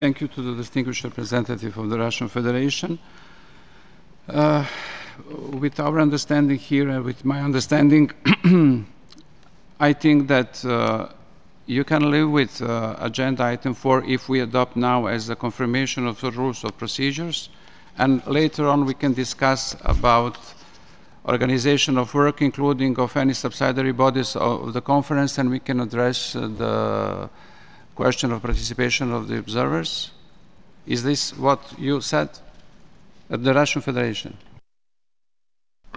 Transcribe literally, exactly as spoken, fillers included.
Thank you to the distinguished representative of the Russian Federation. Uh, with our understanding here and with my understanding, I think that uh, you can live with uh, agenda item four if we adopt now as a confirmation of the rules of procedures, and later on we can discuss about organization of work, including of any subsidiary bodies of the conference, and we can address uh, the question of participation of the observers. Is this what you said at the Russian Federation?